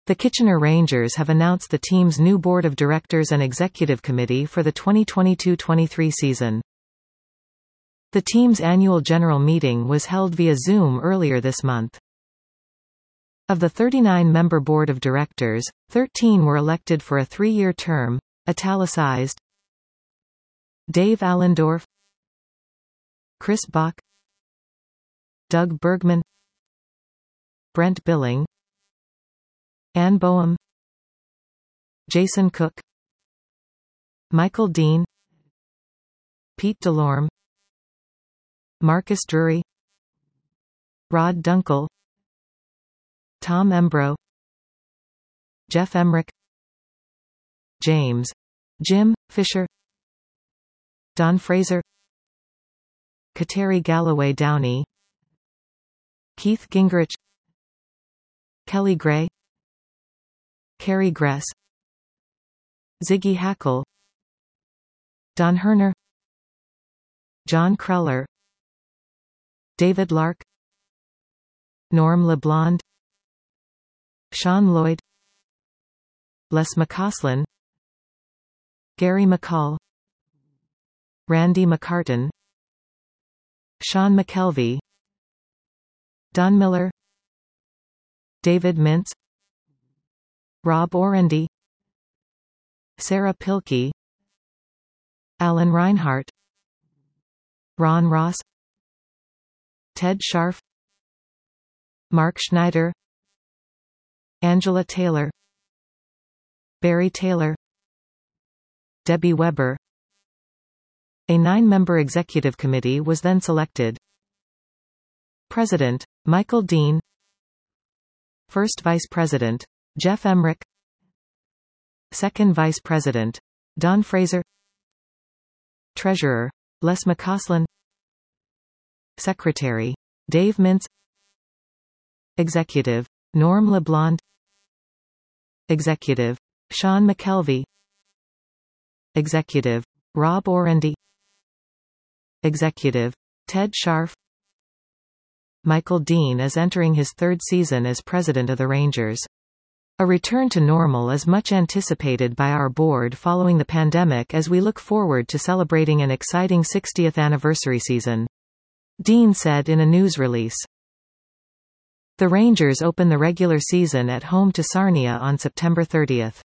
The Kitchener Rangers have announced the team's new board of directors and executive committee for the 2022-23 season. The team's annual general meeting was held via Zoom earlier this month. Of the 39-member board of directors, 13 were elected for a 3-year term, italicized: Dave Allendorf, Chris Bach, Doug Bergman, Brent Billing, Ann Boehm, Jason Cook, Michael Dean, Pete Delorme, Marcus Drury, Rod Dunkel, Tom Embro, Jeff Emmerich, James Jim Fisher, Don Fraser, Kateri Galloway Downey, Keith Gingrich, Kelly Gray, Carrie Gress, Ziggy Hackle, Don Herner, John Kreller, David Lark, Norm LeBlond, Sean Lloyd, Les McCausland, Gary McCall, Randy McCartan, Sean McKelvey, Don Miller, David Mintz, Rob Orendy, Sarah Pilkey, Alan Reinhart, Ron Ross, Ted Scharf, Mark Schneider, Angela Taylor, Barry Taylor, Debbie Weber. A 9-member executive committee was then selected. President: Michael Dean. First Vice President: Jeff Emmerich. Second Vice President: Don Fraser. Treasurer: Les McCausland. Secretary: Dave Mintz. Executive: Norm LeBlond. Executive: Sean McKelvey. Executive: Rob Orendy. Executive: Ted Scharf. Michael Dean is entering his 3rd season as president of the Rangers. A return to normal is much anticipated by our board following the pandemic, as we look forward to celebrating an exciting 60th anniversary season. Dean said in a news release. The Rangers open the regular season at home to Sarnia on September 30.